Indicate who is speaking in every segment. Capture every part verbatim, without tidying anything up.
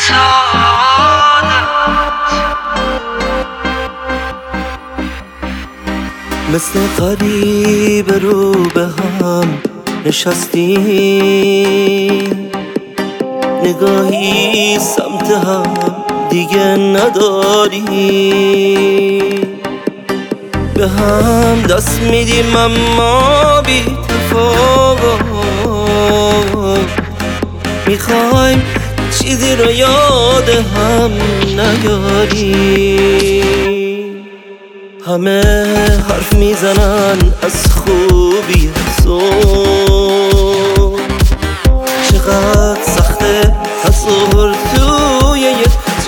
Speaker 1: مثل غریب رو به هم نشستیم، نگاهی سمت هم دیگه نداریم، به هم دست میدیم اما بی تفاوت، میخوایم چیزی رو یاد هم نیاریم. همه حرف میزنن از خوبی تو، چقدر سخته تصور توی یک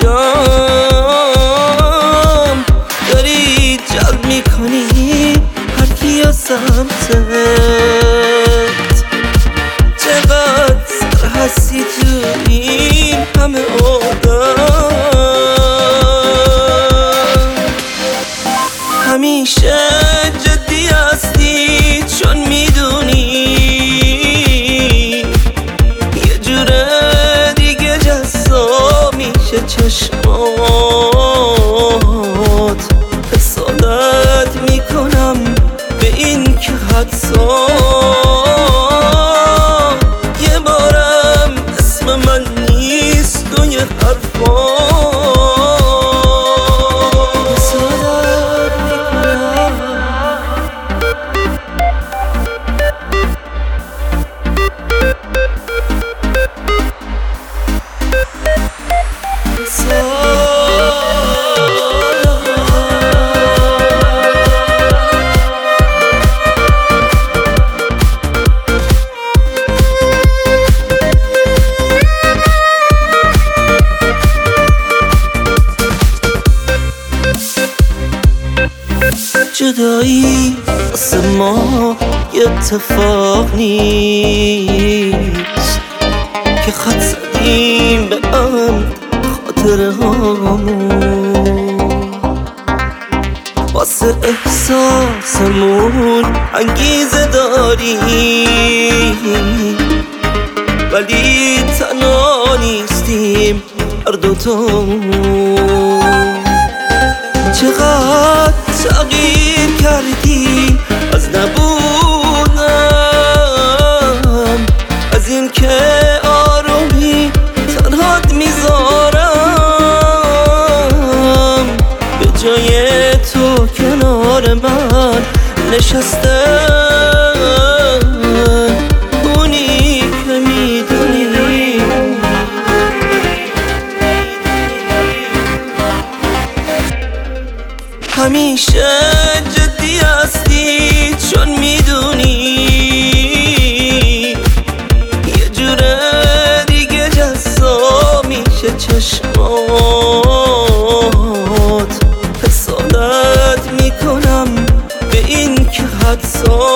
Speaker 1: جام، داری جلب میکنی هر کیو سمتت، چقدر سر هستی تو این همه آدم، همیشه جدی هستی چون میدونی یه جوره دیگه جذاب میشه چشمات، حسادت میکنم به این که حدسا یه بارم اسم من نیست توی حرفا. جدایی واسه ما یه اتفاق نیست که خط زدیم به هم خاطره هامون، واسه احساسمون انگیزه داریم، ولی تنها نیستیم هر دوتامون. چقدر تغییر کردی از نبودم، از این که آرومی تنهات میذارم، به جای تو کنار من نشسته اونی که میدونی همیشه جدی هستی چون میدونی یه جوره دیگه جذاب میشه چشمات، حسادت میکنم به این که حدسا